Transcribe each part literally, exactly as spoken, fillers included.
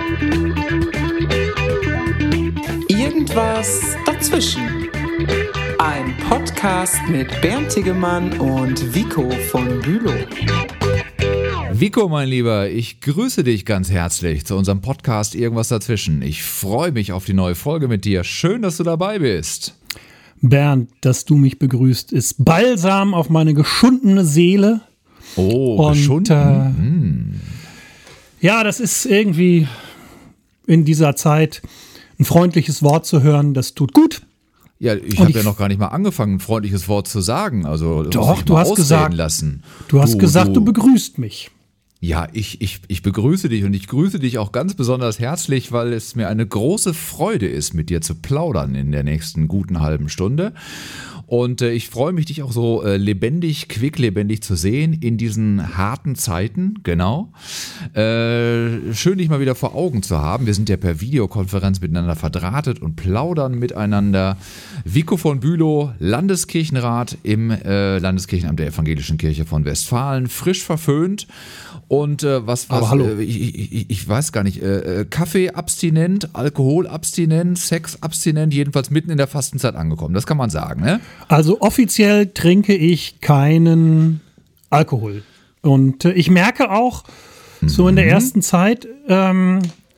Irgendwas dazwischen. Ein Podcast mit Bernd Tegemann und Vico von Bülow. Vico, mein Lieber, ich grüße dich ganz herzlich zu unserem Podcast Irgendwas dazwischen. Ich freue mich auf die neue Folge mit dir. Schön, dass du dabei bist. Bernd, dass du mich begrüßt, ist Balsam auf meine geschundene Seele. Oh, und, geschunden? Äh, hm. Ja, das ist irgendwie in dieser Zeit ein freundliches Wort zu hören, das tut gut. Ja, ich habe ja noch gar nicht mal angefangen, ein freundliches Wort zu sagen. Also doch, du hast gesagt, lassen. du hast du, gesagt, du, du begrüßt mich. Ja, ich, ich, ich begrüße dich und ich grüße dich auch ganz besonders herzlich, weil es mir eine große Freude ist, mit dir zu plaudern in der nächsten guten halben Stunde. Und äh, ich freue mich, dich auch so äh, lebendig, quicklebendig zu sehen in diesen harten Zeiten, genau. Äh, schön, dich mal wieder vor Augen zu haben. Wir sind ja per Videokonferenz miteinander verdrahtet und plaudern miteinander. Vico von Bülow, Landeskirchenrat im äh, Landeskirchenamt der Evangelischen Kirche von Westfalen, frisch verföhnt. Und äh, was, was Aber hallo. Äh, ich, ich, ich weiß gar nicht, äh, Kaffee-abstinent, Alkohol-abstinent, Sex-abstinent, jedenfalls mitten in der Fastenzeit angekommen. Das kann man sagen, ne? Also offiziell trinke ich keinen Alkohol. Und äh, ich merke auch, mhm. so in der ersten Zeit, ähm,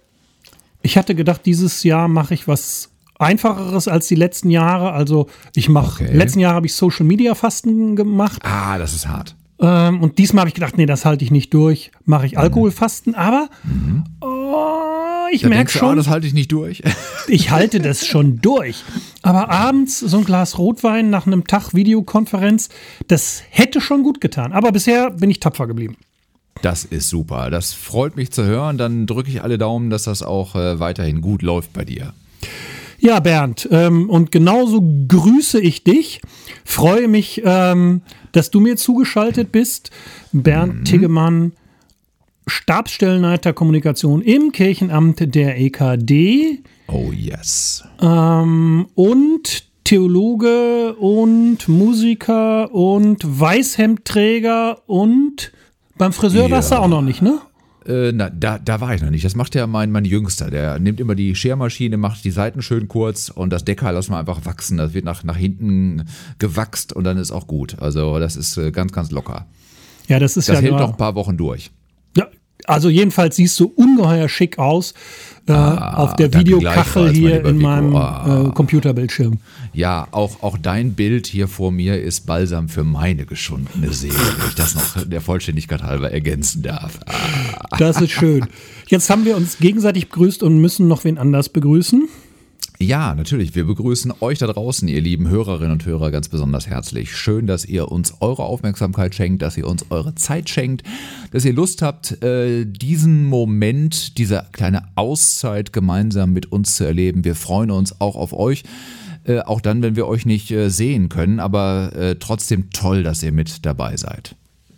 ich hatte gedacht, dieses Jahr mache ich was Einfacheres als die letzten Jahre. Also ich mache, okay. letzten Jahr habe ich Social Media Fasten gemacht. Ah, das ist hart. Und diesmal habe ich gedacht, nee, das halte ich nicht durch. Mache ich Alkoholfasten, aber mhm. oh, ich da merke schon, du, oh, das halte ich nicht durch. ich halte das schon durch. Aber abends so ein Glas Rotwein nach einem Tag Videokonferenz, das hätte schon gut getan. Aber bisher bin ich tapfer geblieben. Das ist super. Das freut mich zu hören. Dann drücke ich alle Daumen, dass das auch äh, weiterhin gut läuft bei dir. Ja, Bernd, ähm, und genauso grüße ich dich. Freue mich, ähm, dass du mir zugeschaltet bist. Bernd mhm. Tegemann, Stabsstellenleiter Kommunikation im Kirchenamt der E K D. Oh yes. Ähm, und Theologe und Musiker und Weißhemdträger und beim Friseur ja. warst du auch noch nicht, ne? Äh, na, da, da war ich noch nicht. Das macht ja mein, mein Jüngster. Der nimmt immer die Schermaschine, macht die Seiten schön kurz und das Deckhaar lassen wir einfach wachsen. Das wird nach, nach hinten gewachst und dann ist auch gut. Also das ist äh, ganz, ganz locker. Ja, das ist das ja hält nur, noch ein paar Wochen durch. Ja, also jedenfalls siehst du ungeheuer schick aus äh, ah, auf der Videokachel hier in meinem ah. äh, Computerbildschirm. Ja, auch, auch dein Bild hier vor mir ist Balsam für meine geschundene Seele, wenn ich das noch der Vollständigkeit halber ergänzen darf. Ah. Das ist schön. Jetzt haben wir uns gegenseitig begrüßt und müssen noch wen anders begrüßen. Ja, natürlich. Wir begrüßen euch da draußen, ihr lieben Hörerinnen und Hörer, ganz besonders herzlich. Schön, dass ihr uns eure Aufmerksamkeit schenkt, dass ihr uns eure Zeit schenkt, dass ihr Lust habt, diesen Moment, diese kleine Auszeit gemeinsam mit uns zu erleben. Wir freuen uns auch auf euch, auch dann, wenn wir euch nicht sehen können, aber trotzdem toll, dass ihr mit dabei seid.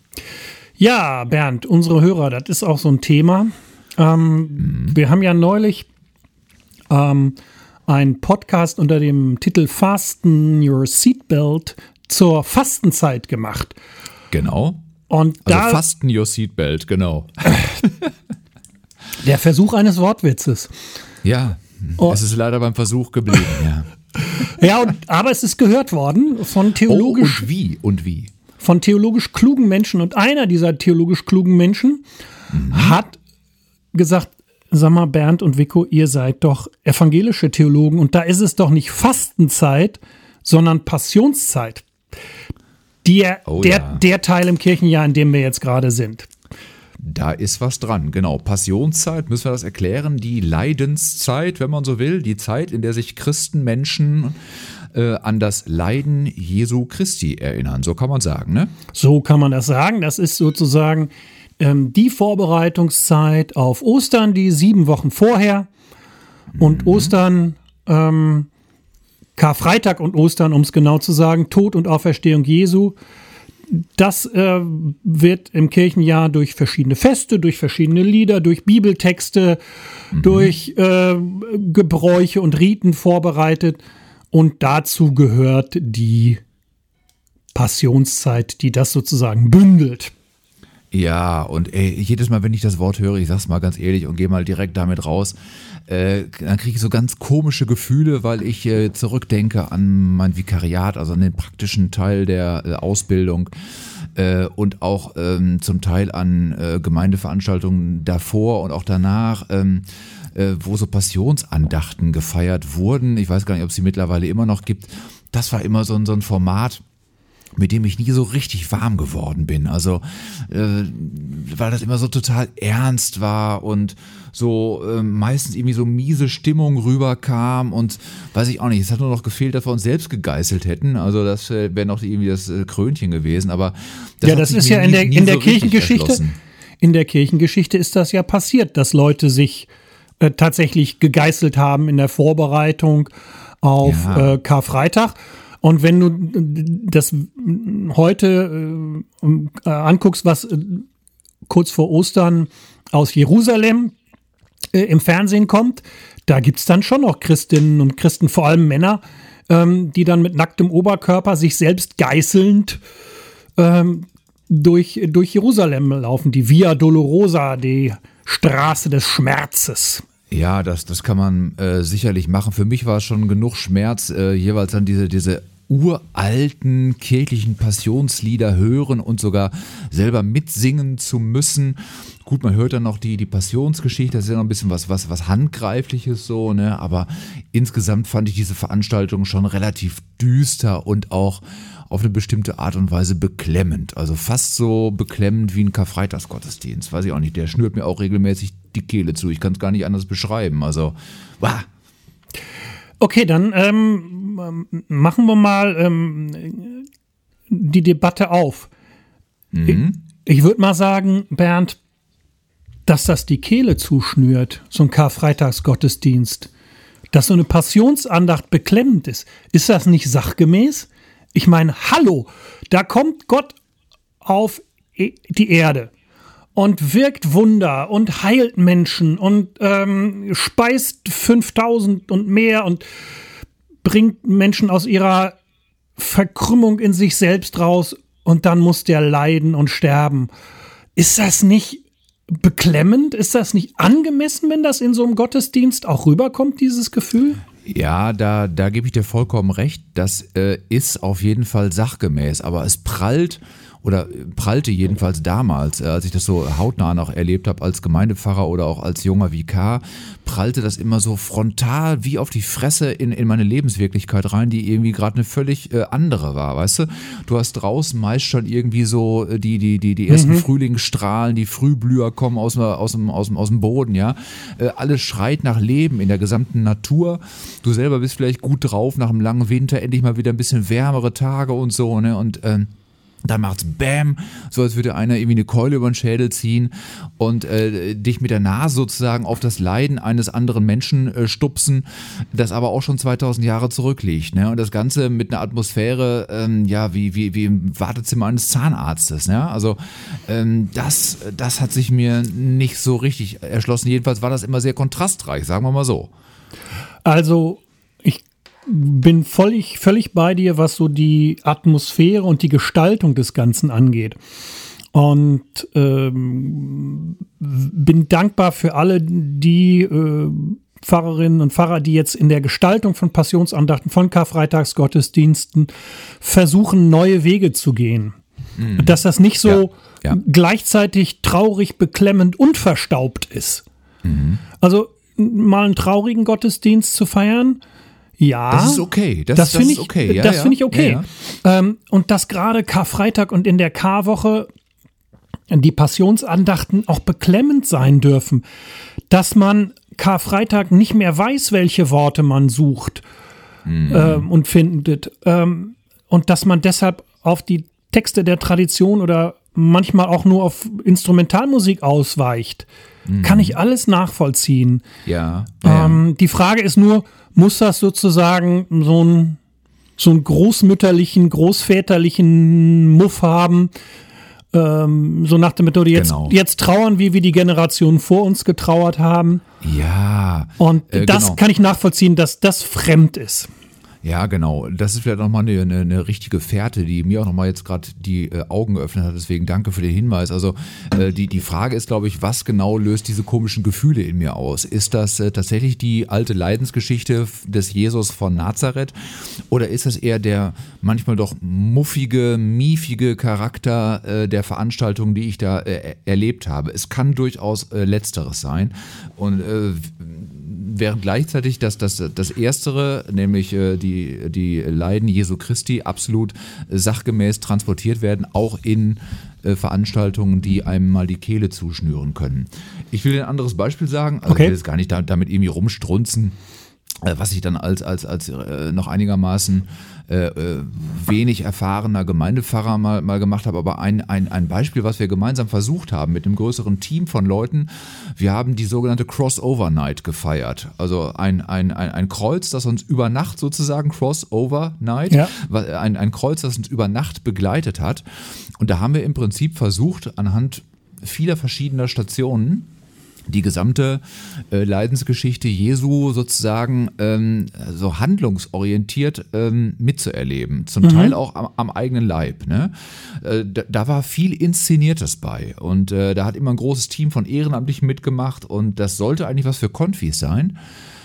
Ja, Bernd, unsere Hörer, das ist auch so ein Thema. Ähm, mhm. Wir haben ja neulich ähm, ein Podcast unter dem Titel Fasten Your Seatbelt zur Fastenzeit gemacht. Genau. Und also da, Fasten Your Seatbelt, genau. Der Versuch eines Wortwitzes. Ja, oh. Es ist leider beim Versuch geblieben, ja. Ja, und, aber es ist gehört worden von theologisch... Oh, und wie, und wie? Von theologisch klugen Menschen. Und einer dieser theologisch klugen Menschen mhm. hat gesagt, sag mal, Bernd und Vico, ihr seid doch evangelische Theologen und da ist es doch nicht Fastenzeit, sondern Passionszeit. Der, oh, der, ja. der Teil im Kirchenjahr, in dem wir jetzt gerade sind. Da ist was dran, genau. Passionszeit, müssen wir das erklären, die Leidenszeit, wenn man so will, die Zeit, in der sich Christenmenschen äh, an das Leiden Jesu Christi erinnern. So kann man sagen, ne? So kann man das sagen. Das ist sozusagen ähm, die Vorbereitungszeit auf Ostern, die sieben Wochen vorher. Und mhm. Ostern, ähm, Karfreitag und Ostern, um es genau zu sagen, Tod und Auferstehung Jesu. Das äh, wird im Kirchenjahr durch verschiedene Feste, durch verschiedene Lieder, durch Bibeltexte, mhm. durch äh, Gebräuche und Riten vorbereitet. Und dazu gehört die Passionszeit, die das sozusagen bündelt. Ja, und ey, jedes Mal, wenn ich das Wort höre, ich sag's mal ganz ehrlich und gehe mal direkt damit raus, äh, dann kriege ich so ganz komische Gefühle, weil ich äh, zurückdenke an mein Vikariat, also an den praktischen Teil der äh, Ausbildung äh, und auch ähm, zum Teil an äh, Gemeindeveranstaltungen davor und auch danach, ähm, äh, wo so Passionsandachten gefeiert wurden. Ich weiß gar nicht, ob es sie mittlerweile immer noch gibt. Das war immer so ein, so ein Format, mit dem ich nie so richtig warm geworden bin. Also, äh, weil das immer so total ernst war und so äh, meistens irgendwie so miese Stimmung rüberkam und weiß ich auch nicht, es hat nur noch gefehlt, dass wir uns selbst gegeißelt hätten. Also das äh, wäre noch irgendwie das äh, Krönchen gewesen, aber das ja, das ist ja in der, in der so Kirchengeschichte, in der Kirchengeschichte ist das ja passiert, dass Leute sich äh, tatsächlich gegeißelt haben in der Vorbereitung auf ja. äh, Karfreitag. Und wenn du das heute äh, anguckst, was äh, kurz vor Ostern aus Jerusalem äh, im Fernsehen kommt, da gibt's dann schon noch Christinnen und Christen, vor allem Männer, ähm, die dann mit nacktem Oberkörper sich selbst geißelnd ähm, durch, durch Jerusalem laufen. Die Via Dolorosa, die Straße des Schmerzes. Ja, das, das kann man äh, sicherlich machen. Für mich war es schon genug Schmerz, äh, jeweils dann diese, diese uralten kirchlichen Passionslieder hören und sogar selber mitsingen zu müssen. Gut, man hört dann noch die, die Passionsgeschichte, das ist ja noch ein bisschen was, was, was Handgreifliches so, ne? Aber insgesamt fand ich diese Veranstaltung schon relativ düster und auch auf eine bestimmte Art und Weise beklemmend. Also fast so beklemmend wie ein Karfreitagsgottesdienst. Weiß ich auch nicht, der schnürt mir auch regelmäßig die Kehle zu. Ich kann es gar nicht anders beschreiben. Also, wah. Okay, dann ähm, machen wir mal ähm, die Debatte auf. Mhm. Ich, ich würde mal sagen, Bernd, dass das die Kehle zuschnürt, so ein Karfreitagsgottesdienst, dass so eine Passionsandacht beklemmend ist. Ist das nicht sachgemäß? Ich meine, hallo, da kommt Gott auf die Erde und wirkt Wunder und heilt Menschen und ähm, speist fünftausend und mehr und bringt Menschen aus ihrer Verkrümmung in sich selbst raus und dann muss der leiden und sterben. Ist das nicht beklemmend? Ist das nicht angemessen, wenn das in so einem Gottesdienst auch rüberkommt, dieses Gefühl? Ja, da, da gebe ich dir vollkommen recht. Das äh, ist auf jeden Fall sachgemäß, aber es prallt oder prallte jedenfalls damals, äh, als ich das so hautnah noch erlebt habe als Gemeindepfarrer oder auch als junger Vikar, prallte das immer so frontal wie auf die Fresse in, in meine Lebenswirklichkeit rein, die irgendwie gerade eine völlig äh, andere war, weißt du? Du hast draußen meist schon irgendwie so die, die, die, die ersten mhm. Frühlingsstrahlen, die Frühblüher kommen aus, aus, dem, aus, dem, aus dem Boden, ja. Äh, alles schreit nach Leben in der gesamten Natur. Du selber bist vielleicht gut drauf nach einem langen Winter, endlich mal wieder ein bisschen wärmere Tage und so, ne? Und ähm, dann macht's Bäm, so als würde einer irgendwie eine Keule über den Schädel ziehen und äh, dich mit der Nase sozusagen auf das Leiden eines anderen Menschen äh, stupsen, das aber auch schon zweitausend Jahre zurückliegt, ne? Und das Ganze mit einer Atmosphäre, ähm, ja, wie, wie, wie im Wartezimmer eines Zahnarztes, ne? Also ähm, das, das hat sich mir nicht so richtig erschlossen. Jedenfalls war das immer sehr kontrastreich, sagen wir mal so. Also ich bin völlig, völlig bei dir, was so die Atmosphäre und die Gestaltung des Ganzen angeht. Und ähm, bin dankbar für alle die äh, Pfarrerinnen und Pfarrer, die jetzt in der Gestaltung von Passionsandachten, von Karfreitagsgottesdiensten versuchen, neue Wege zu gehen. Mhm. Dass das nicht so ja, ja. gleichzeitig traurig, beklemmend und verstaubt ist. Mhm. Also mal einen traurigen Gottesdienst zu feiern, ja. Das ist okay. Das, das das finde ist ich, okay. Ja, das ja. finde ich okay. Ja, ja. Ähm, und dass gerade Karfreitag und in der Karwoche die Passionsandachten auch beklemmend sein dürfen. Dass man Karfreitag nicht mehr weiß, welche Worte man sucht mhm. ähm, und findet. Ähm, und dass man deshalb auf die Texte der Tradition oder manchmal auch nur auf Instrumentalmusik ausweicht. Mhm. Kann ich alles nachvollziehen. Ja. ja, ähm, ja. Die Frage ist nur, muss das sozusagen so ein so einen großmütterlichen, großväterlichen Muff haben, ähm, so nach dem Motto, jetzt, genau. jetzt trauern wir, wie die Generationen vor uns getrauert haben. Ja. Und äh, das genau. kann ich nachvollziehen, dass das fremd ist. Ja, genau. Das ist vielleicht nochmal eine, eine, eine richtige Fährte, die mir auch nochmal jetzt gerade die äh, Augen geöffnet hat. Deswegen danke für den Hinweis. Also äh, die, die Frage ist, glaube ich, was genau löst diese komischen Gefühle in mir aus? Ist das äh, tatsächlich die alte Leidensgeschichte des Jesus von Nazareth? Oder ist es eher der manchmal doch muffige, miefige Charakter äh, der Veranstaltung, die ich da äh, erlebt habe? Es kann durchaus äh, Letzteres sein. Und äh, während gleichzeitig das, das, das Erstere, nämlich äh, die, die Leiden Jesu Christi, absolut äh, sachgemäß transportiert werden, auch in äh, Veranstaltungen, die einem mal die Kehle zuschnüren können. Ich will ein anderes Beispiel sagen, also Okay. ich will jetzt gar nicht da, damit irgendwie rumstrunzen, äh, was ich dann als, als, als äh, noch einigermaßen äh, äh, wenig erfahrener Gemeindepfarrer mal, mal gemacht habe, aber ein, ein, ein Beispiel, was wir gemeinsam versucht haben mit einem größeren Team von Leuten. Wir haben die sogenannte Crossover Night gefeiert. Also ein, ein, ein, ein Kreuz, das uns über Nacht sozusagen, Crossover Night, Ja. ein, ein Kreuz, das uns über Nacht begleitet hat. Und da haben wir im Prinzip versucht, anhand vieler verschiedener Stationen die gesamte äh, Leidensgeschichte Jesu sozusagen ähm, so handlungsorientiert ähm, mitzuerleben. Zum Mhm. Teil auch am, am eigenen Leib. Ne? Äh, da, da war viel Inszeniertes bei. Und äh, da hat immer ein großes Team von Ehrenamtlichen mitgemacht. Und das sollte eigentlich was für Konfis sein.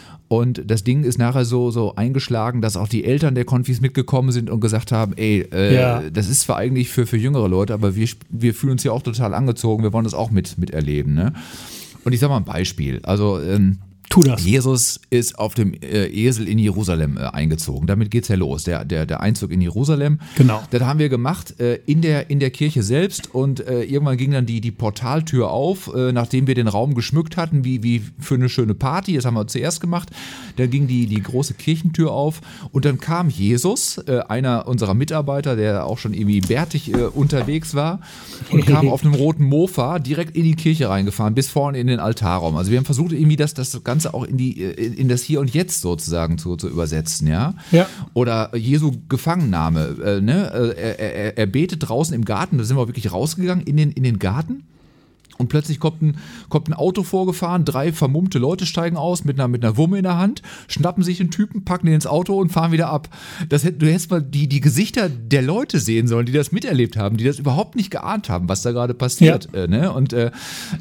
Und das Ding ist nachher so, so eingeschlagen, dass auch die Eltern der Konfis mitgekommen sind und gesagt haben, ey, äh, Ja. das ist zwar eigentlich für, für jüngere Leute, aber wir, wir fühlen uns ja auch total angezogen, wir wollen das auch mit, miterleben. Ne? Und ich sag mal ein Beispiel. Also ähm, Tu das. Jesus ist auf dem äh, Esel in Jerusalem äh, eingezogen. Damit geht's ja los, der, der, der Einzug in Jerusalem. Genau. Das haben wir gemacht äh, in, der, in der Kirche selbst und äh, irgendwann ging dann die, die Portaltür auf, äh, nachdem wir den Raum geschmückt hatten, wie, wie für eine schöne Party. Das haben wir zuerst gemacht. Dann ging die, die große Kirchentür auf und dann kam Jesus, äh, einer unserer Mitarbeiter, der auch schon irgendwie bärtig äh, unterwegs war und kam auf einem roten Mofa direkt in die Kirche reingefahren, bis vorne in den Altarraum. Also wir haben versucht irgendwie das, das Ganze auch in, die, in, in das Hier und Jetzt sozusagen zu, zu übersetzen, ja. Ja. Oder Jesu Gefangennahme, äh, ne? er, er, er betet draußen im Garten, da sind wir auch wirklich rausgegangen in den, in den Garten. Und plötzlich kommt ein, kommt ein Auto vorgefahren, drei vermummte Leute steigen aus mit einer, mit einer Wumme in der Hand, schnappen sich den Typen, packen ihn ins Auto und fahren wieder ab. Das, du hättest mal die, die Gesichter der Leute sehen sollen, die das miterlebt haben, die das überhaupt nicht geahnt haben, was da gerade passiert. Ja. Äh, ne? Und äh,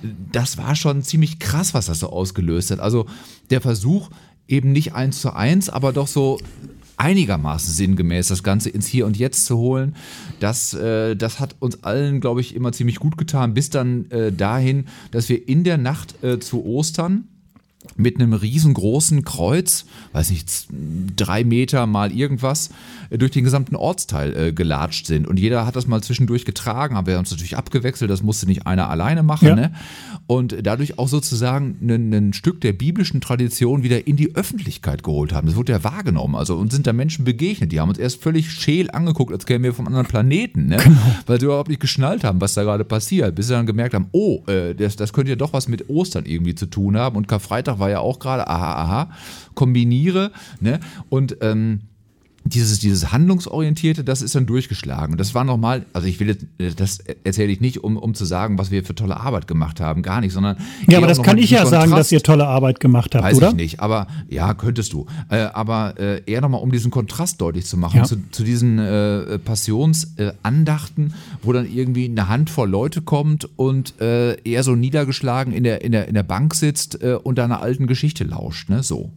das war schon ziemlich krass, was das so ausgelöst hat. Also der Versuch, eben nicht eins zu eins, aber doch so einigermaßen sinngemäß das Ganze ins Hier und Jetzt zu holen, das, äh, das hat uns allen, glaube ich, immer ziemlich gut getan, bis dann äh, dahin, dass wir in der Nacht äh, zu Ostern mit einem riesengroßen Kreuz, weiß nicht, drei Meter mal irgendwas, äh, durch den gesamten Ortsteil äh, gelatscht sind. Und jeder hat das mal zwischendurch getragen, haben wir uns natürlich abgewechselt, das musste nicht einer alleine machen. Ja. Ne? Und dadurch auch sozusagen ein, ein Stück der biblischen Tradition wieder in die Öffentlichkeit geholt haben. Das wurde ja wahrgenommen. Also uns sind da Menschen begegnet, die haben uns erst völlig scheel angeguckt, als kämen wir vom anderen Planeten, ne? Genau. Weil sie überhaupt nicht geschnallt haben, was da gerade passiert, bis sie dann gemerkt haben, oh, äh, das, das könnte ja doch was mit Ostern irgendwie zu tun haben. Und Karfreitag war ja auch gerade, aha, aha, kombiniere, ne? Und ähm, Dieses, dieses Handlungsorientierte, das ist dann durchgeschlagen. Und das war nochmal, also ich will jetzt, das erzähle ich nicht, um, um zu sagen, was wir für tolle Arbeit gemacht haben, gar nicht, sondern. Ja, aber das kann ich ja sagen, dass ihr tolle Arbeit gemacht habt, weiß oder? Weiß ich nicht, aber ja, könntest du. Äh, aber äh, eher nochmal, um diesen Kontrast deutlich zu machen, Ja. zu, zu diesen äh, Passionsandachten, wo dann irgendwie eine Handvoll Leute kommt und äh, eher so niedergeschlagen in der, in der, in der Bank sitzt äh, und da einer alten Geschichte lauscht, ne, so.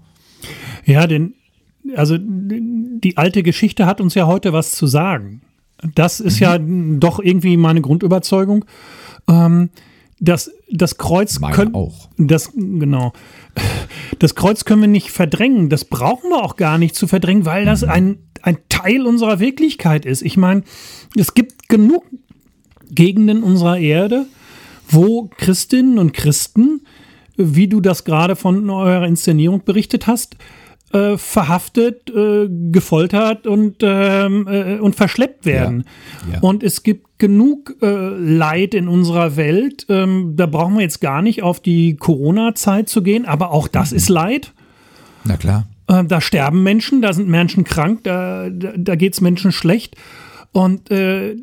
Ja, denn also die alte Geschichte hat uns ja heute was zu sagen. Das ist mhm. ja doch irgendwie meine Grundüberzeugung. Ähm, das, das Kreuz Meine können auch. Das, genau. Das Kreuz können wir nicht verdrängen. Das brauchen wir auch gar nicht zu verdrängen, weil das ein, ein Teil unserer Wirklichkeit ist. Ich meine, es gibt genug Gegenden unserer Erde, wo Christinnen und Christen, wie du das gerade von eurer Inszenierung berichtet hast, Äh, verhaftet, äh, gefoltert und, ähm, äh, und verschleppt werden. Ja. Ja. Und es gibt genug äh, Leid in unserer Welt. Ähm, da brauchen wir jetzt gar nicht auf die Corona-Zeit zu gehen, aber auch das mhm. ist Leid. Na klar. Äh, da sterben Menschen, da sind Menschen krank, da, da, da geht es Menschen schlecht. Und äh,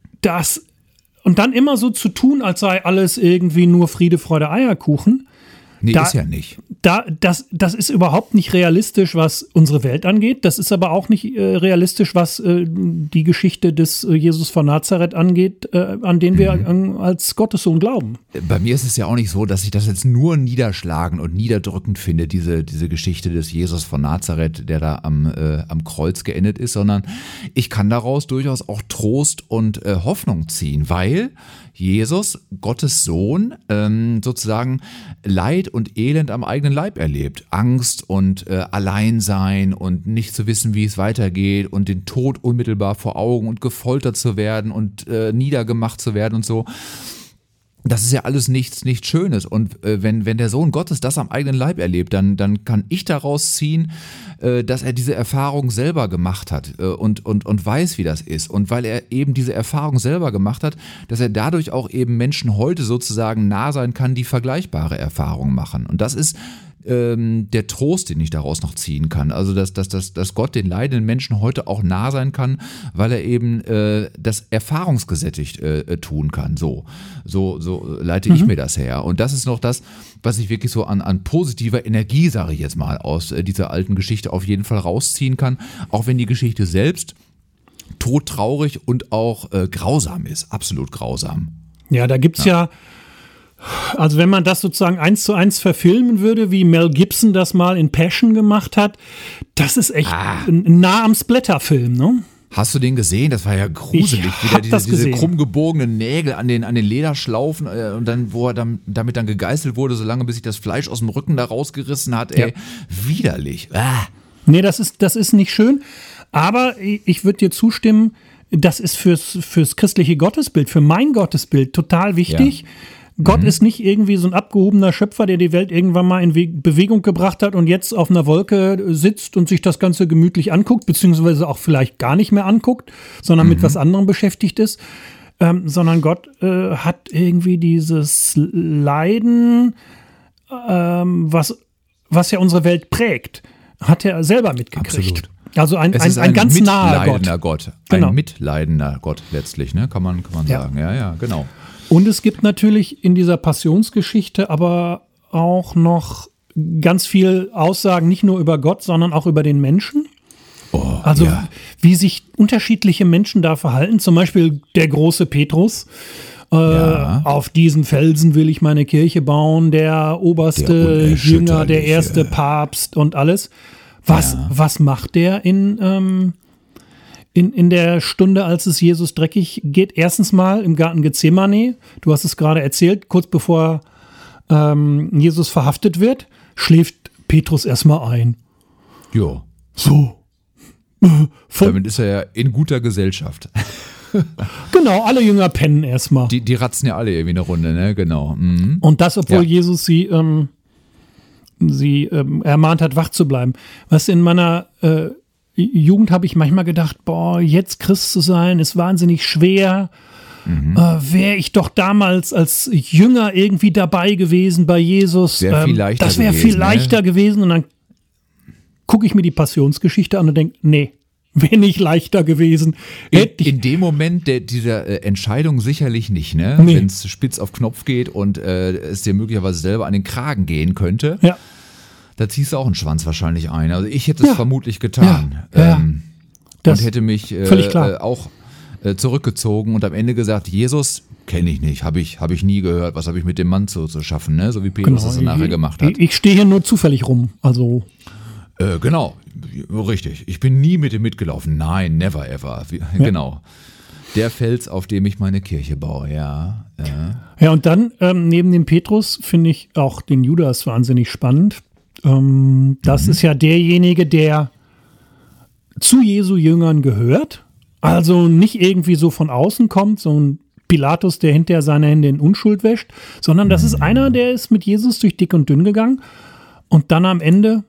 das und dann immer so zu tun, als sei alles irgendwie nur Friede, Freude, Eierkuchen, Nee, da, ist ja nicht. Da, das, das ist überhaupt nicht realistisch, was unsere Welt angeht. Das ist aber auch nicht äh, realistisch, was äh, die Geschichte des äh, Jesus von Nazareth angeht, äh, an den wir mhm. äh, als Gottessohn glauben. Bei mir ist es ja auch nicht so, dass ich das jetzt nur niederschlagend und niederdrückend finde, diese, diese Geschichte des Jesus von Nazareth, der da am, äh, am Kreuz geendet ist, sondern ich kann daraus durchaus auch Trost und äh, Hoffnung ziehen, weil Jesus, Gottes Sohn, ähm, sozusagen Leid und Elend am eigenen Leib erlebt. Angst und äh, Alleinsein und nicht zu wissen, wie es weitergeht und den Tod unmittelbar vor Augen und gefoltert zu werden und äh, niedergemacht zu werden und so. Das ist ja alles nichts, nichts Schönes. Und äh, wenn, wenn der Sohn Gottes das am eigenen Leib erlebt, dann, dann kann ich daraus ziehen, äh, dass er diese Erfahrung selber gemacht hat äh, und, und, und weiß, wie das ist. Und weil er eben diese Erfahrung selber gemacht hat, dass er dadurch auch eben Menschen heute sozusagen nah sein kann, die vergleichbare Erfahrungen machen. Und das ist ähm, der Trost, den ich daraus noch ziehen kann. Also, dass, dass, dass, dass Gott den leidenden Menschen heute auch nah sein kann, weil er eben äh, das erfahrungsgesättigt äh, tun kann. So, so, so leite mhm. ich mir das her. Und das ist noch das, was ich wirklich so an, an positiver Energie, sage ich jetzt mal, aus äh, dieser alten Geschichte auf jeden Fall rausziehen kann. Auch wenn die Geschichte selbst todtraurig und auch äh, grausam ist. Absolut grausam. Ja, da gibt's ja, ja also wenn man das sozusagen eins zu eins verfilmen würde, wie Mel Gibson das mal in Passion gemacht hat, das ist echt ah. nah am Splatter-Film, ne? Hast du den gesehen? Das war ja gruselig. Ich Wieder diese, diese krumm gebogenen Nägel an den, an den Lederschlaufen äh, und dann, wo er dann, damit dann gegeißelt wurde, solange bis sich das Fleisch aus dem Rücken da rausgerissen hat. Ey, ja. Widerlich. Ah. Nee, das ist, das ist nicht schön. Aber ich würde dir zustimmen, das ist fürs, fürs christliche Gottesbild, für mein Gottesbild total wichtig. Ja. Gott mhm. ist nicht irgendwie so ein abgehobener Schöpfer, der die Welt irgendwann mal in We- Bewegung gebracht hat und jetzt auf einer Wolke sitzt und sich das Ganze gemütlich anguckt, beziehungsweise auch vielleicht gar nicht mehr anguckt, sondern mhm. mit was anderem beschäftigt ist. Ähm, sondern Gott äh, hat irgendwie dieses Leiden, ähm, was, was ja unsere Welt prägt, hat er selber mitgekriegt. Absolut. Also ein, es ein, ist ein, ein ganz naher Gott. Gott. Genau. Ein mitleidender Gott letztlich, ne? Kann man, kann man ja. sagen. Ja, ja, genau. Und es gibt natürlich in dieser Passionsgeschichte aber auch noch ganz viel Aussagen, nicht nur über Gott, sondern auch über den Menschen. Oh, also ja. wie sich unterschiedliche Menschen da verhalten. Zum Beispiel der große Petrus. Äh, ja. Auf diesen Felsen will ich meine Kirche bauen. Der oberste der Jünger, der erste Papst und alles. Was, ja. was macht der in... Ähm, In, in der Stunde, als es Jesus dreckig geht? Erstens mal im Garten Gethsemane, du hast es gerade erzählt, kurz bevor ähm, Jesus verhaftet wird, schläft Petrus erstmal ein. Jo. So. Von, Damit ist er ja in guter Gesellschaft. Genau, alle Jünger pennen erstmal. Die, die ratzen ja alle irgendwie eine Runde, ne? Genau. Mhm. Und das, obwohl ja. Jesus sie, ähm, sie ähm, ermahnt hat, wach zu bleiben. Was in meiner äh, Jugend habe ich manchmal gedacht, boah, jetzt Christ zu sein, ist wahnsinnig schwer. Mhm. Äh, wäre ich doch damals als Jünger irgendwie dabei gewesen bei Jesus. Wär viel leichter ähm, das wäre viel leichter ne? gewesen. Und dann gucke ich mir die Passionsgeschichte an und denke, nee, wäre nicht leichter gewesen. In, in dem Moment der, dieser äh, Entscheidung sicherlich nicht, ne? Nee. Wenn es spitz auf Knopf geht und äh, es dir möglicherweise selber an den Kragen gehen könnte. Ja. Da ziehst du auch einen Schwanz wahrscheinlich ein. Also ich hätte es ja. vermutlich getan. Ja. Ähm, das und hätte mich äh, völlig klar. äh, auch äh, zurückgezogen und am Ende gesagt, Jesus kenne ich nicht, habe ich, hab ich nie gehört, was habe ich mit dem Mann zu, zu schaffen, ne? So wie Petrus genau. das dann nachher ich, gemacht hat. Ich, ich stehe hier nur zufällig rum. Also äh, genau, richtig. Ich bin nie mit ihm mitgelaufen. Nein, never ever. Wie, ja. Genau. Der Fels, auf dem ich meine Kirche baue, ja. Äh. Ja, und dann ähm, neben dem Petrus finde ich auch den Judas wahnsinnig spannend. Ähm, das mhm. ist ja derjenige, der zu Jesu Jüngern gehört, also nicht irgendwie so von außen kommt, so ein Pilatus, der hinterher seine Hände in Unschuld wäscht, sondern das ist einer, der ist mit Jesus durch dick und dünn gegangen und dann am Ende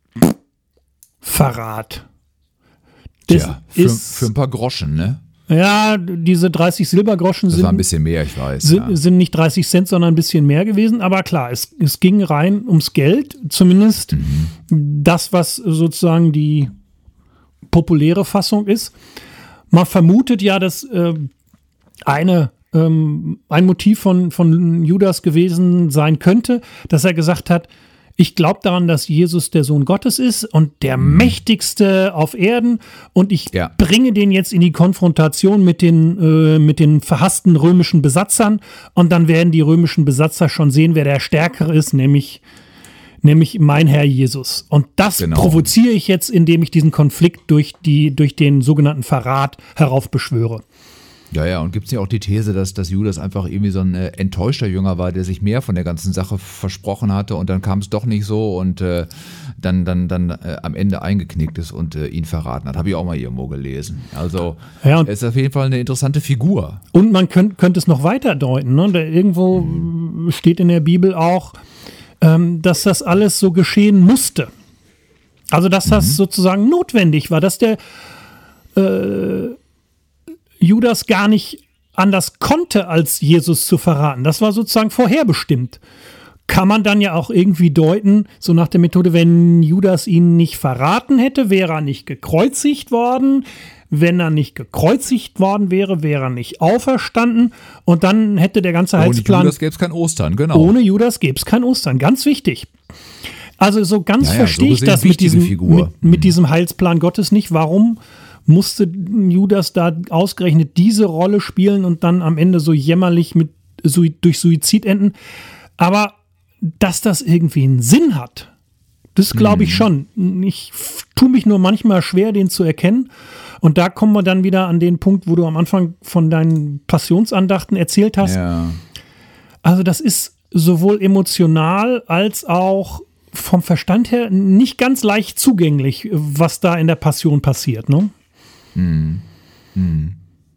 Verrat. Das Tja, für, ist, für ein paar Groschen, ne? Ja, diese dreißig Silbergroschen das sind, war ein bisschen mehr, ich weiß. Sind, ja. sind nicht dreißig Cent, sondern ein bisschen mehr gewesen. Aber klar, es, es ging rein ums Geld. Zumindest mhm. das, was sozusagen die populäre Fassung ist. Man vermutet ja, dass äh, eine ähm, ein Motiv von, von Judas gewesen sein könnte, dass er gesagt hat, ich glaube daran, dass Jesus der Sohn Gottes ist und der mhm. mächtigste auf Erden und ich ja. bringe den jetzt in die Konfrontation mit den, äh, mit den verhassten römischen Besatzern und dann werden die römischen Besatzer schon sehen, wer der Stärkere ist, nämlich, nämlich mein Herr Jesus. Und das genau. provoziere ich jetzt, indem ich diesen Konflikt durch, die, durch den sogenannten Verrat heraufbeschwöre. Ja, ja, und gibt es ja auch die These, dass, dass Judas einfach irgendwie so ein äh, enttäuschter Jünger war, der sich mehr von der ganzen Sache versprochen hatte und dann kam es doch nicht so und äh, dann, dann, dann äh, am Ende eingeknickt ist und äh, ihn verraten hat. Habe ich auch mal irgendwo gelesen. Also ja, er ist auf jeden Fall eine interessante Figur. Und man könnt, könnte es noch weiter deuten. Ne? Da irgendwo mhm. steht in der Bibel auch, ähm, dass das alles so geschehen musste. Also dass das mhm. sozusagen notwendig war, dass der äh, Judas gar nicht anders konnte, als Jesus zu verraten. Das war sozusagen vorherbestimmt. Kann man dann ja auch irgendwie deuten, so nach der Methode, wenn Judas ihn nicht verraten hätte, wäre er nicht gekreuzigt worden. Wenn er nicht gekreuzigt worden wäre, wäre er nicht auferstanden. Und dann hätte der ganze Heilsplan... Ohne Judas gäbe es kein Ostern, genau. Ohne Judas gäbe es kein Ostern, ganz wichtig. Also so ganz ja, ja, verstehe so ich das mit diesem, mit, mit diesem Heilsplan Gottes nicht. Warum musste Judas da ausgerechnet diese Rolle spielen und dann am Ende so jämmerlich mit durch Suizid enden? Aber dass das irgendwie einen Sinn hat, das glaube ich schon. Ich tue mich nur manchmal schwer, den zu erkennen. Und da kommen wir dann wieder an den Punkt, wo du am Anfang von deinen Passionsandachten erzählt hast. Ja. Also das ist sowohl emotional als auch vom Verstand her nicht ganz leicht zugänglich, was da in der Passion passiert, ne? Hm. Hm.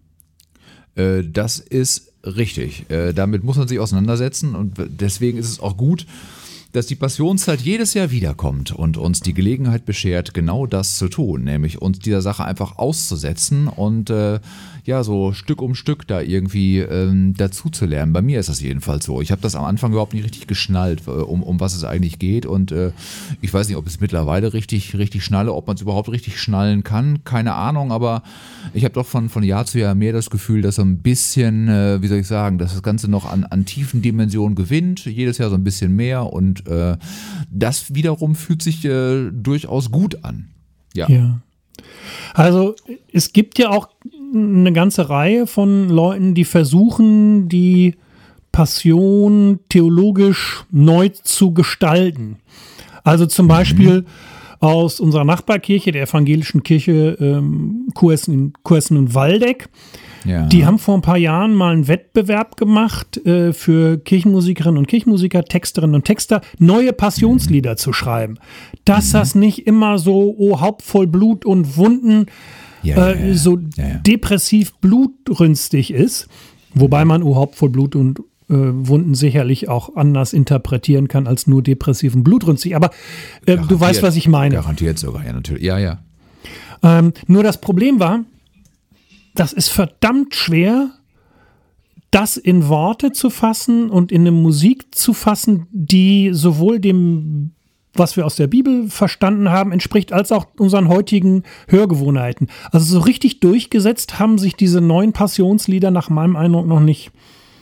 Äh, das ist richtig. Äh, damit muss man sich auseinandersetzen und deswegen ist es auch gut, dass die Passionszeit jedes Jahr wiederkommt und uns die Gelegenheit beschert, genau das zu tun, nämlich uns dieser Sache einfach auszusetzen und äh, ja, so Stück um Stück da irgendwie ähm, dazu zu lernen. Bei mir ist das jedenfalls so. Ich habe das am Anfang überhaupt nicht richtig geschnallt, um, um was es eigentlich geht und äh, ich weiß nicht, ob ich es mittlerweile richtig, richtig schnalle, ob man es überhaupt richtig schnallen kann, keine Ahnung, aber ich habe doch von, von Jahr zu Jahr mehr das Gefühl, dass so ein bisschen, äh, wie soll ich sagen, dass das Ganze noch an, an tiefen Dimensionen gewinnt, jedes Jahr so ein bisschen mehr und äh, das wiederum fühlt sich äh, durchaus gut an. Ja. ja. Also es gibt ja auch eine ganze Reihe von Leuten, die versuchen, die Passion theologisch neu zu gestalten. Also zum Beispiel mhm. aus unserer Nachbarkirche, der evangelischen Kirche ähm, Kurhessen, Kurhessen und Waldeck. Ja. Die haben vor ein paar Jahren mal einen Wettbewerb gemacht äh, für Kirchenmusikerinnen und Kirchenmusiker, Texterinnen und Texter, neue Passionslieder mhm. zu schreiben. Dass mhm. das nicht immer so, oh, Haupt voll Blut und Wunden, ja, äh, ja, ja. so ja, ja. depressiv blutrünstig ist. Wobei man oh, Haupt voll Blut und äh, Wunden sicherlich auch anders interpretieren kann als nur depressiven blutrünstig. Aber äh, du weißt, was ich meine. Garantiert sogar, ja, natürlich. Ja, ja. Ähm, nur das Problem war, das ist verdammt schwer, das in Worte zu fassen und in eine Musik zu fassen, die sowohl dem, was wir aus der Bibel verstanden haben, entspricht, als auch unseren heutigen Hörgewohnheiten. Also so richtig durchgesetzt haben sich diese neuen Passionslieder nach meinem Eindruck noch nicht.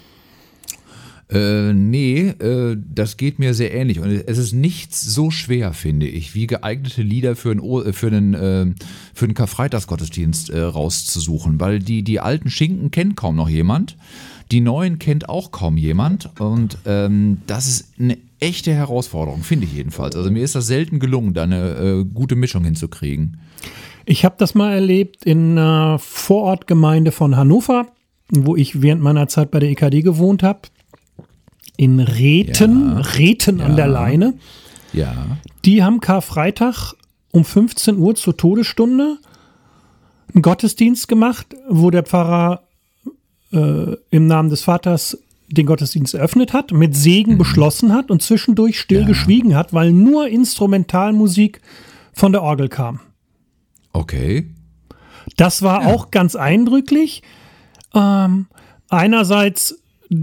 Äh, nee, äh, das geht mir sehr ähnlich. Und es ist nichts so schwer, finde ich, wie geeignete Lieder für einen, für einen, äh, für einen Karfreitagsgottesdienst äh, rauszusuchen. Weil die, die alten Schinken kennt kaum noch jemand. Die neuen kennt auch kaum jemand. Und ähm, das ist eine echte Herausforderung, finde ich jedenfalls. Also mir ist das selten gelungen, da eine äh, gute Mischung hinzukriegen. Ich habe das mal erlebt in einer Vorortgemeinde von Hannover, wo ich während meiner Zeit bei der E K D gewohnt habe. In Rethen, ja, Rethen ja, an der Leine. Ja. Die haben Karfreitag um fünfzehn Uhr zur Todesstunde einen Gottesdienst gemacht, wo der Pfarrer äh, im Namen des Vaters den Gottesdienst eröffnet hat, mit Segen mhm. beschlossen hat und zwischendurch still ja. geschwiegen hat, weil nur Instrumentalmusik von der Orgel kam. Okay. Das war ja. auch ganz eindrücklich. Ähm, einerseits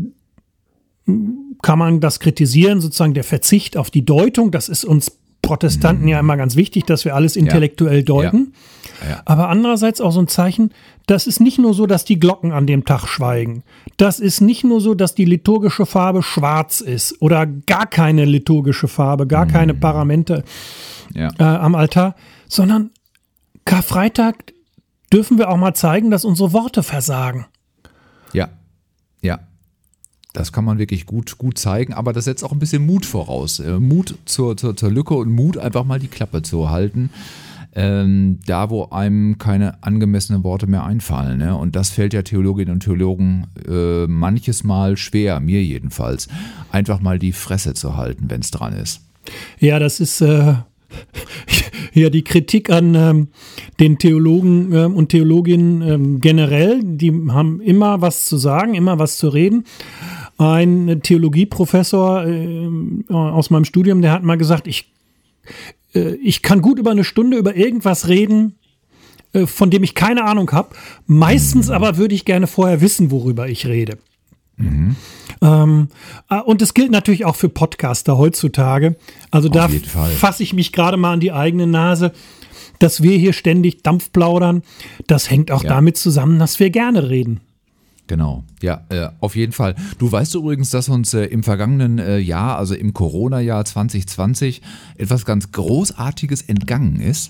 kann man das kritisieren, sozusagen der Verzicht auf die Deutung. Das ist uns Protestanten mhm. ja immer ganz wichtig, dass wir alles intellektuell ja. deuten. Ja. ja. aber andererseits auch so ein Zeichen, das ist nicht nur so, dass die Glocken an dem Tag schweigen. Das ist nicht nur so, dass die liturgische Farbe schwarz ist oder gar keine liturgische Farbe, gar mhm. keine Paramente ja. äh, am Altar, sondern Karfreitag dürfen wir auch mal zeigen, dass unsere Worte versagen. Ja, ja. Das kann man wirklich gut, gut zeigen, aber das setzt auch ein bisschen Mut voraus. Äh, Mut zur, zur, zur Lücke und Mut, einfach mal die Klappe zu halten. Ähm, da, wo einem keine angemessenen Worte mehr einfallen. Ne? Und das fällt ja Theologinnen und Theologen äh, manches Mal schwer, mir jedenfalls, einfach mal die Fresse zu halten, wenn es dran ist. Ja, das ist äh, ja die Kritik an ähm, den Theologen ähm, und Theologinnen ähm, generell. Die haben immer was zu sagen, immer was zu reden. Ein Theologieprofessor äh, aus meinem Studium, der hat mal gesagt, ich Ich kann gut über eine Stunde über irgendwas reden, von dem ich keine Ahnung habe. Meistens aber würde ich gerne vorher wissen, worüber ich rede. Mhm. Ähm, und das gilt natürlich auch für Podcaster heutzutage. Also da fasse ich mich gerade mal an die eigene Nase, dass wir hier ständig Dampf plaudern. Das hängt auch ja. damit zusammen, dass wir gerne reden. Genau, ja, äh, auf jeden Fall. Du weißt übrigens, dass uns äh, im vergangenen äh, Jahr, also im Corona-Jahr zwanzig zwanzig, etwas ganz Großartiges entgangen ist?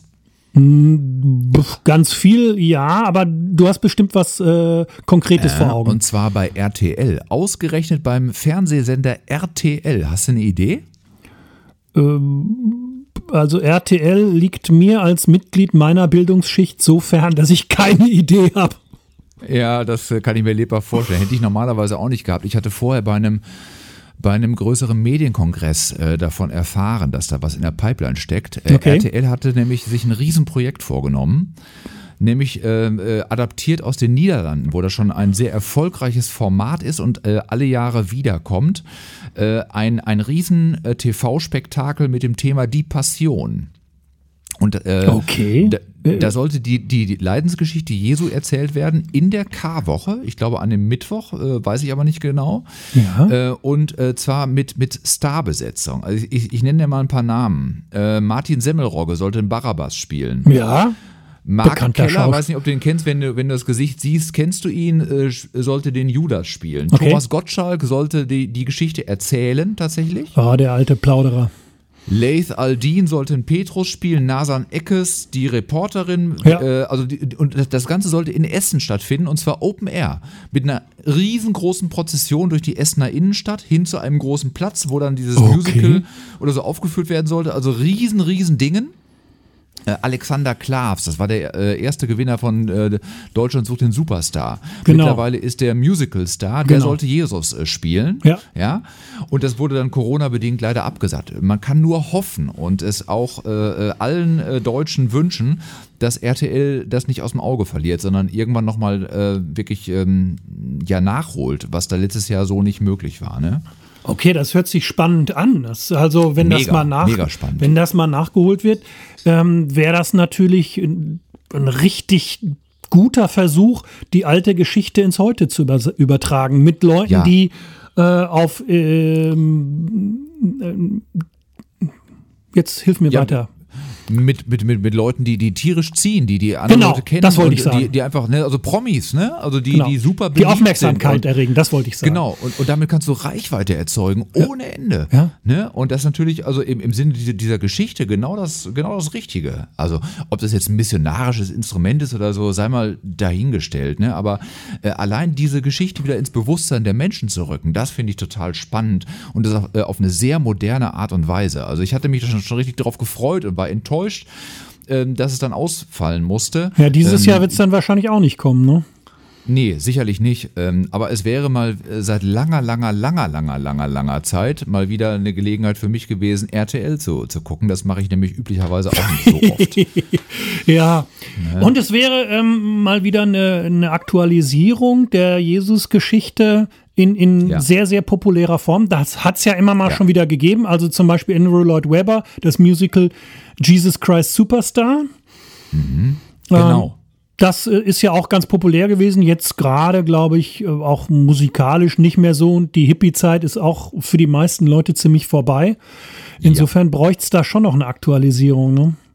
Ganz viel, ja, aber du hast bestimmt was äh, Konkretes äh, vor Augen. Und zwar bei R T L, ausgerechnet beim Fernsehsender R T L. Hast du eine Idee? Ähm, also R T L liegt mir als Mitglied meiner Bildungsschicht so fern, dass ich keine Idee habe. Ja, das kann ich mir lebhaft vorstellen. Hätte ich normalerweise auch nicht gehabt. Ich hatte vorher bei einem, bei einem größeren Medienkongress äh, davon erfahren, dass da was in der Pipeline steckt. Äh, okay. R T L hatte nämlich sich ein Riesenprojekt vorgenommen, nämlich äh, äh, adaptiert aus den Niederlanden, wo das schon ein sehr erfolgreiches Format ist und äh, alle Jahre wiederkommt. Äh, ein, ein riesen äh, T V-Spektakel mit dem Thema Die Passion. Und äh, okay. da, da sollte die, die, die Leidensgeschichte Jesu erzählt werden in der Karwoche, ich glaube an dem Mittwoch, äh, weiß ich aber nicht genau. Ja. Äh, und äh, zwar mit, mit Starbesetzung. Also ich, ich nenne dir mal ein paar Namen. Äh, Martin Semmelrogge sollte den Barabbas spielen. Ja. Mark Keller, weiß nicht, ob du den kennst, wenn du, wenn du das Gesicht siehst, kennst du ihn, äh, sollte den Judas spielen. Okay. Thomas Gottschalk sollte die, die Geschichte erzählen, tatsächlich. Ah, oh, der alte Plauderer. Laith Al-Din sollte einen Petrus spielen, Nasan Eckes, die Reporterin, ja. äh, also die, und das Ganze sollte in Essen stattfinden und zwar Open Air mit einer riesengroßen Prozession durch die Essener Innenstadt hin zu einem großen Platz, wo dann dieses okay. Musical oder so aufgeführt werden sollte, also riesen, riesen Dingen. Äh, Alexander Klavs, das war der äh, erste Gewinner von äh, Deutschland sucht den Superstar. Genau. Mittlerweile ist der Musical-Star, der genau. sollte Jesus äh, spielen. Ja. Ja. Und das wurde dann Corona-bedingt leider abgesagt. Man kann nur hoffen und es auch äh, allen äh, Deutschen wünschen, dass R T L das nicht aus dem Auge verliert, sondern irgendwann nochmal äh, wirklich ähm, ja, nachholt, was da letztes Jahr so nicht möglich war, ne? Okay, das hört sich spannend an. Das, also wenn mega, das mal nach, mega spannend. wenn das mal nachgeholt wird, ähm, wäre das natürlich ein, ein richtig guter Versuch, die alte Geschichte ins Heute zu über, übertragen mit Leuten, ja. die äh, auf ähm, äh, jetzt hilf mir ja. weiter. Mit, mit, mit, mit Leuten, die, die tierisch ziehen, die die andere genau, Leute kennen. Das wollte ich sagen. Die, die einfach, ne, also Promis, ne? Also die, genau. die super beliebt Die Aufmerksamkeit sind erregen, das wollte ich sagen. Genau, und, und damit kannst du Reichweite erzeugen, ohne Ende. Ja. Ne? Und das ist natürlich, also im, im Sinne dieser, dieser Geschichte genau das, genau das Richtige. Also, ob das jetzt ein missionarisches Instrument ist oder so, sei mal dahingestellt. Ne? Aber äh, allein diese Geschichte wieder ins Bewusstsein der Menschen zu rücken, das finde ich total spannend und das auf, äh, auf eine sehr moderne Art und Weise. Also, ich hatte mich schon, schon richtig darauf gefreut und war enttäuscht, dass es dann ausfallen musste. Ja, dieses ähm, Jahr wird es dann wahrscheinlich auch nicht kommen, ne? Nee, sicherlich nicht. Ähm, aber es wäre mal seit langer, langer, langer, langer, langer, langer Zeit mal wieder eine Gelegenheit für mich gewesen, R T L zu, zu gucken. Das mache ich nämlich üblicherweise auch nicht so oft. ja. ja, und es wäre ähm, mal wieder eine, eine Aktualisierung der Jesus-Geschichte in, in ja. sehr, sehr populärer Form. Das hat es ja immer mal ja. schon wieder gegeben. Also zum Beispiel Andrew Lloyd Webber, das Musical Jesus Christ Superstar. Mhm. Genau. Ähm, das äh, ist ja auch ganz populär gewesen. Jetzt gerade, glaube ich, äh, auch musikalisch nicht mehr so. Und die Hippie-Zeit ist auch für die meisten Leute ziemlich vorbei. Insofern ja. bräuchte es da schon noch eine Aktualisierung, ne?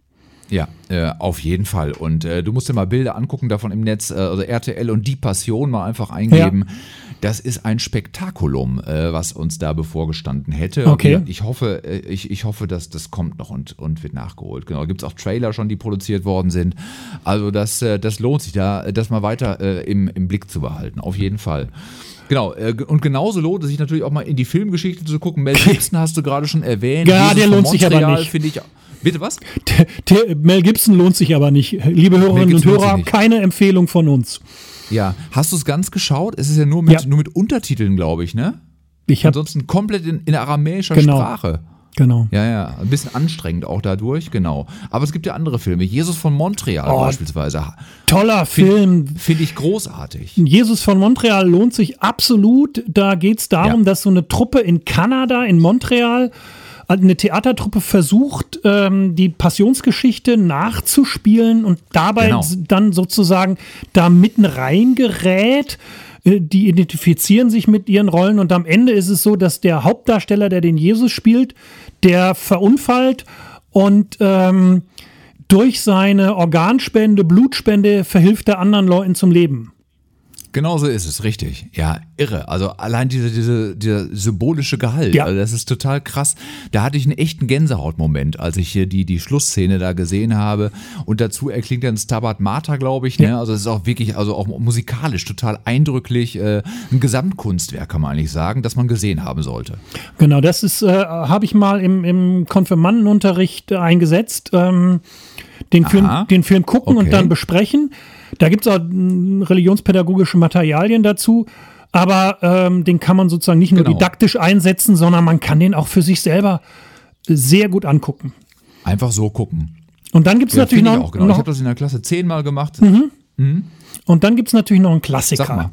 Ja, äh, auf jeden Fall. Und äh, du musst dir mal Bilder angucken davon im Netz, äh, also R T L und Die Passion mal einfach eingeben. Ja. Das ist ein Spektakulum, äh, was uns da bevorgestanden hätte. Okay. Und ich hoffe, äh, ich, ich hoffe, dass das kommt noch und, und wird nachgeholt. Genau, gibt es auch Trailer schon, die produziert worden sind. Also das, äh, das lohnt sich da, das mal weiter äh, im, im Blick zu behalten. Auf jeden Fall. Genau, äh, und genauso lohnt es sich natürlich auch mal in die Filmgeschichte zu gucken. Mel Gibson hast du gerade schon erwähnt. Ja, der lohnt sich aber nicht. Finde ich. Bitte was? Der, der Mel Gibson lohnt sich aber nicht. Liebe Hörerinnen und Hörer, keine Empfehlung von uns. Ja, hast du es ganz geschaut? Es ist ja nur mit, ja. nur mit Untertiteln, glaube ich, ne? Ich hab, Ansonsten komplett in, in aramäischer genau, Sprache. Genau. Ja, ja, ein bisschen anstrengend auch dadurch, genau. Aber es gibt ja andere Filme. Jesus von Montreal oh, beispielsweise. Toller Film. Finde find ich großartig. Jesus von Montreal lohnt sich absolut. Da geht es darum, ja. dass so eine Truppe in Kanada, in Montreal, eine Theatertruppe versucht, ähm, die Passionsgeschichte nachzuspielen und dabei genau. dann sozusagen da mitten reingerät. Die identifizieren sich mit ihren Rollen und am Ende ist es so, dass der Hauptdarsteller, der den Jesus spielt, der verunfallt und ähm, durch seine Organspende, Blutspende verhilft er anderen Leuten zum Leben. Genau so ist es, richtig. Ja, irre. Also allein diese, diese, dieser symbolische Gehalt, ja. also das ist total krass. Da hatte ich einen echten Gänsehautmoment, als ich hier die, die Schlussszene da gesehen habe. Und dazu erklingt dann Stabat Mater, glaube ich. Ne? Ja. Also es ist auch wirklich, also auch musikalisch total eindrücklich. Äh, ein Gesamtkunstwerk, kann man eigentlich sagen, das man gesehen haben sollte. Genau, das ist, äh, habe ich mal im, im Konfirmandenunterricht eingesetzt. Ähm, den, Film, den Film gucken okay. und dann besprechen. Da gibt es auch religionspädagogische Materialien dazu, aber ähm, den kann man sozusagen nicht nur genau. didaktisch einsetzen, sondern man kann den auch für sich selber sehr gut angucken. Einfach so gucken. Und dann gibt es ja, natürlich noch, ich auch, genau. noch... Ich habe das in der Klasse zehnmal gemacht. Mhm. Mhm. Und dann gibt es natürlich noch einen Klassiker. Sag mal.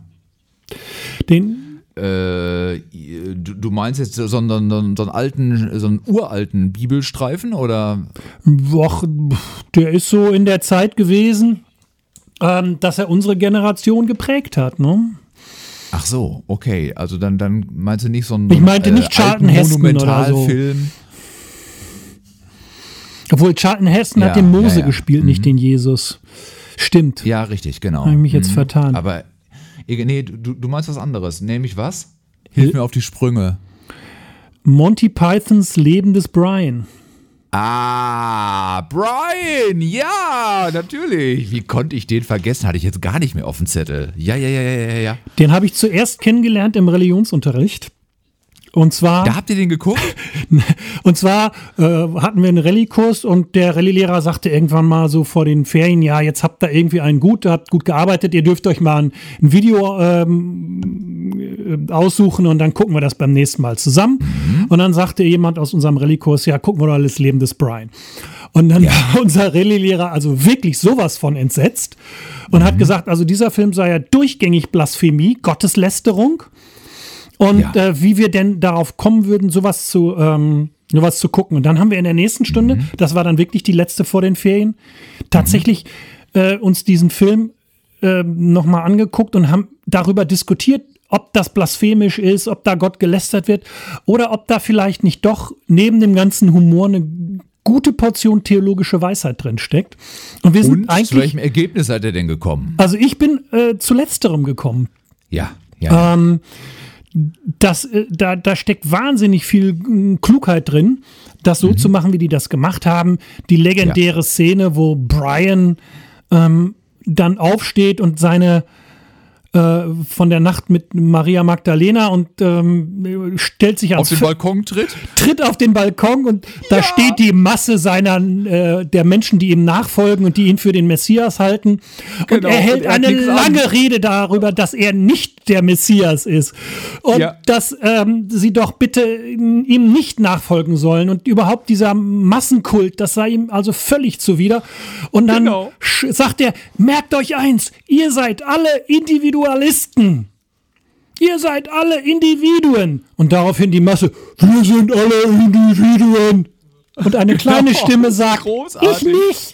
Den... Äh, du, du meinst jetzt so einen, so einen alten, so einen uralten Bibelstreifen, oder? Och, der ist so in der Zeit gewesen, ähm, dass er unsere Generation geprägt hat, ne? Ach so, okay. Also dann, dann meinst du nicht so einen, ich meinte nicht äh, Charlton Heston Monumentalfilm? So. Obwohl Charlton Heston ja, hat den Mose ja, ja. gespielt, mhm. nicht den Jesus. Stimmt. Ja, richtig, genau. Habe ich mich jetzt mhm. vertan. Aber nee, du, du meinst was anderes. Nämlich was? Hilf mir auf die Sprünge. Monty Pythons Leben des Brian. Ah, Brian, ja, natürlich. Wie konnte ich den vergessen? Hatte ich jetzt gar nicht mehr auf dem Zettel. Ja, ja, ja, ja, ja. Den habe ich zuerst kennengelernt im Religionsunterricht. Und zwar. Da habt ihr den geguckt? Und zwar äh, hatten wir einen Rallye-Kurs und der Rallye-Lehrer sagte irgendwann mal so vor den Ferien, ja, jetzt habt ihr irgendwie einen gut, habt gut gearbeitet, ihr dürft euch mal ein, ein Video ähm, aussuchen und dann gucken wir das beim nächsten Mal zusammen. Mhm. Und dann sagte jemand aus unserem Rallye-Kurs, ja, gucken wir doch das Leben des Brian. Und dann ja. war unser Rallye-Lehrer also wirklich sowas von entsetzt und mhm. hat gesagt, also dieser Film sei ja durchgängig Blasphemie, Gotteslästerung. Und ja. äh, wie wir denn darauf kommen würden, sowas zu, ähm, sowas zu gucken. Und dann haben wir in der nächsten Stunde, mhm. das war dann wirklich die letzte vor den Ferien, tatsächlich mhm. äh, uns diesen Film äh, nochmal angeguckt und haben darüber diskutiert, ob das blasphemisch ist, ob da Gott gelästert wird oder ob da vielleicht nicht doch neben dem ganzen Humor eine gute Portion theologische Weisheit drin steckt. Und wir sind und eigentlich. Zu welchem Ergebnis seid ihr denn gekommen? Also ich bin äh, zu letzterem gekommen. Ja, ja. Ähm, Das, da, da steckt wahnsinnig viel Klugheit drin, das so mhm. zu machen, wie die das gemacht haben. Die legendäre ja. Szene, wo Brian ähm, dann aufsteht und seine äh, von der Nacht mit Maria Magdalena und ähm, stellt sich auf den Balkon tritt? Tritt auf den Balkon und da ja. steht die Masse seiner äh, der Menschen, die ihm nachfolgen und die ihn für den Messias halten. Genau. Und er hält und er eine lange an. Rede darüber, dass er nicht der Messias ist. Und ja. dass ähm, sie doch bitte ihm nicht nachfolgen sollen. Und überhaupt dieser Massenkult, das sei ihm also völlig zuwider. Und dann genau. sagt er, merkt euch eins, ihr seid alle Individualisten. Ihr seid alle Individuen. Und daraufhin die Masse, wir sind alle Individuen. Und eine kleine genau. Stimme sagt, großartig. Ich nicht.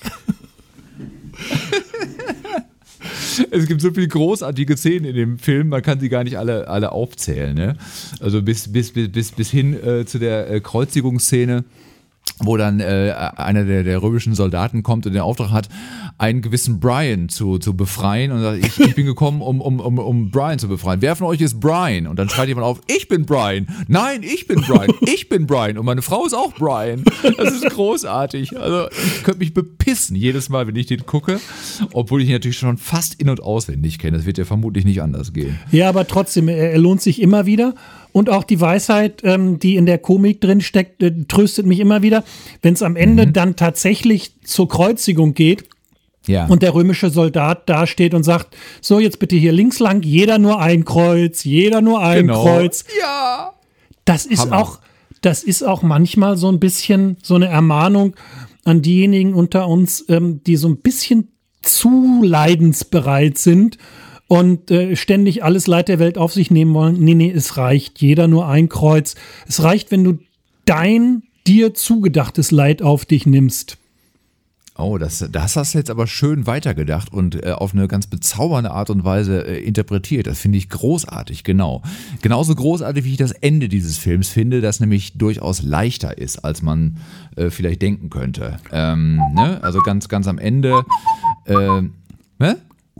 Es gibt so viele großartige Szenen in dem Film, man kann sie gar nicht alle, alle aufzählen. Ne? Also bis, bis, bis, bis hin äh, zu der äh, Kreuzigungsszene. wo dann äh, einer der, der römischen Soldaten kommt und den Auftrag hat, einen gewissen Brian zu, zu befreien und sagt, ich, ich bin gekommen, um, um, um, um Brian zu befreien. Wer von euch ist Brian? Und dann schreit jemand auf, ich bin Brian. Nein, ich bin Brian. Ich bin Brian. Und meine Frau ist auch Brian. Das ist großartig. Also ich könnte mich bepissen jedes Mal, wenn ich den gucke, obwohl ich ihn natürlich schon fast in- und auswendig kenne. Das wird ja vermutlich nicht anders gehen. Ja, aber trotzdem, er, er lohnt sich immer wieder. Und auch die Weisheit, ähm, die in der Komik drin steckt, äh, tröstet mich immer wieder, wenn es am Ende mhm. dann tatsächlich zur Kreuzigung geht. Ja. Und der römische Soldat da steht und sagt, so jetzt bitte hier links lang, jeder nur ein Kreuz, jeder nur ein genau. Kreuz. Ja. Das ist Hammer. auch, das ist auch manchmal so ein bisschen so eine Ermahnung an diejenigen unter uns, ähm, die so ein bisschen zu leidensbereit sind und äh, ständig alles Leid der Welt auf sich nehmen wollen. Nee, nee, es reicht, jeder nur ein Kreuz. Es reicht, wenn du dein dir zugedachtes Leid auf dich nimmst. Oh, das, das hast du jetzt aber schön weitergedacht und äh, auf eine ganz bezaubernde Art und Weise äh, interpretiert. Das finde ich großartig, genau. Genauso großartig, wie ich das Ende dieses Films finde, das nämlich durchaus leichter ist, als man äh, vielleicht denken könnte. Ähm, ne? Also ganz, ganz am Ende. Äh, ne?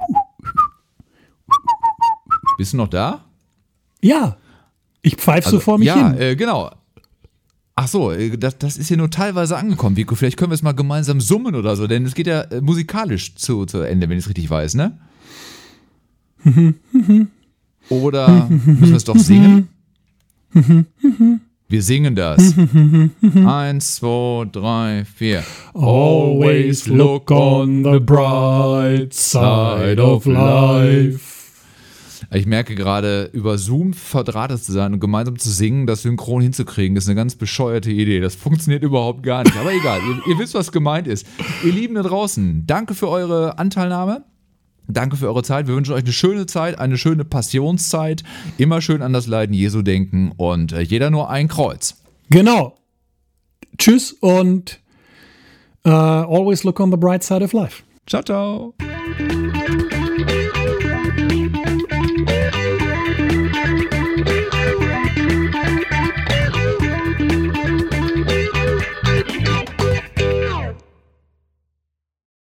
Bist du noch da? Ja, ich pfeife also, so vor mich ja, hin. Ja, äh, genau. Ach so, das, das ist hier nur teilweise angekommen, Vico. Vielleicht können wir es mal gemeinsam summen oder so, denn es geht ja äh, musikalisch zu, zu Ende, wenn ich es richtig weiß, ne? Oder müssen wir es doch singen? Wir singen das. Eins, zwei, drei, vier. Always look on the bright side of life. Ich merke gerade, über Zoom verdrahtet zu sein und gemeinsam zu singen, das synchron hinzukriegen, ist eine ganz bescheuerte Idee. Das funktioniert überhaupt gar nicht. Aber egal, ihr, ihr wisst, was gemeint ist. Ihr Lieben da draußen, danke für eure Anteilnahme. Danke für eure Zeit. Wir wünschen euch eine schöne Zeit, eine schöne Passionszeit. Immer schön an das Leiden Jesu denken und äh, jeder nur ein Kreuz. Genau. Tschüss und uh, always look on the bright side of life. Ciao, ciao.